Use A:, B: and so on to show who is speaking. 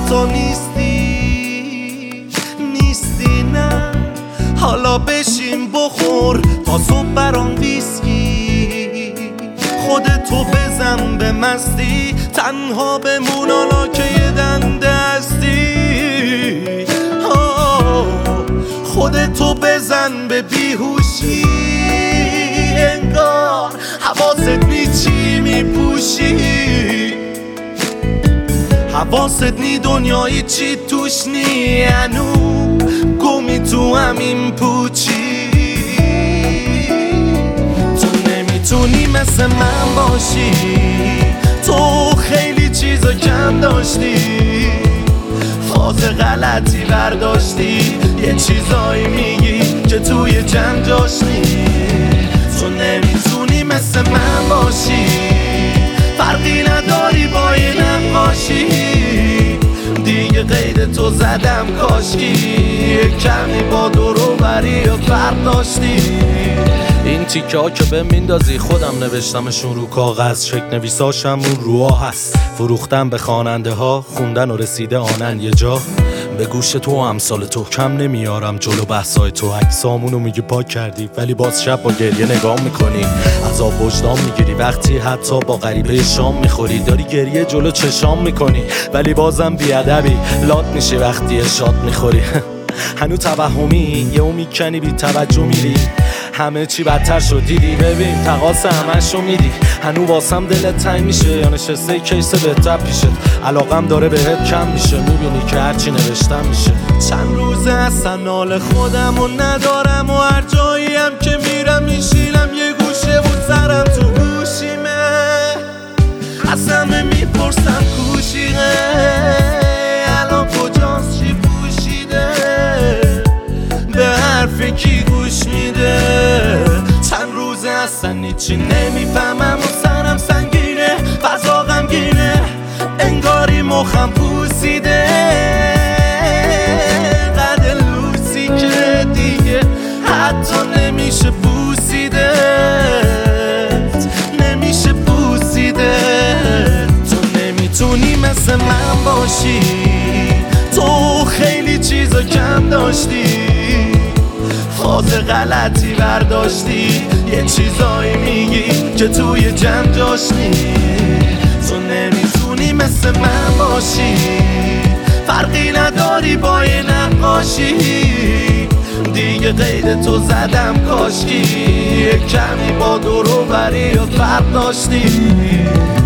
A: تو نیستی نه. حالا بشین بخور تا صبح برام ویسکی، خودتو بزن به مستی، تنها بمون حالا که یه دنده هستی. خودتو بزن به بیهوشی، انگار حواست نی چی میپوشی، حواست نی دنیایی چی توش نی، هنو گمی تو همین پوچی. تو نمیتونی مثل من باشی، تو خیلی چیزا کم داشتی، فاز غلطی برداشتی، یه چیزایی میگی که توی جمع جاش نی. تو نمیتونی مثل من باشی، فرقی نداری با یه نقاشی، دیگه قید تو زدم کاشکی، کمی با دورو بری یا فرق داشتی.
B: این تیکه ها که به میندازی خودم نوشتمشون رو کاغذ، شک نویساشم اون روها هست، فروختم به خواننده ها، خوندن و رسیده آنن یه جا. به گوش تو و امثال تو کم نمیارم جلو بحثای تو، عکسامونو میگی پاک کردی ولی باز شب با گریه نگاه میکنی، عذاب وجدان میگیری وقتی حتی با غریبه شام میخوری، داری گریه جلو چشام میکنی ولی بازم بیادبی لات میشی وقتی شاد میخوری. هنو توهمی یهو میکنی بی توجه میری، همه چی بدتر شد دیدی، ببین تقاص همشو میدی، هنو واسم دلت تنگ میشه یا نشسته کیسه بهتر پیشت، علاقم داره بهت کم میشه، میبینی که هرچی نوشتم میشه.
A: چند روزه اصلا حال خودم و ندارم و هر جایی هم که میرم میشینم یه گوشه و سرم تو گوشیمه، از همه میپرسم کوشیقه الان کجاست چی پوشیده، به حرف کی گوش میده. چند روزه اصلا هیچی نمیفهمم و سرم سنگینه، فضا غمگینه، انگاری مخم پوسیده، قد لوسی که دیگه حتی نمیشه بوسیده، نمیشه بوسیده. تو نمیتونی مثل من باشی، تو خیلی چیزا کم داشتی، فاز غلطی برداشتی، یه چیزایی میگی که توی جمع جاش نی. تو نمیتونی مثل من باشی، فرقی نداری با یه نقاشی، دیگه قید تو زدم کاشکی، کمی با دورو بری و فرق داشتی.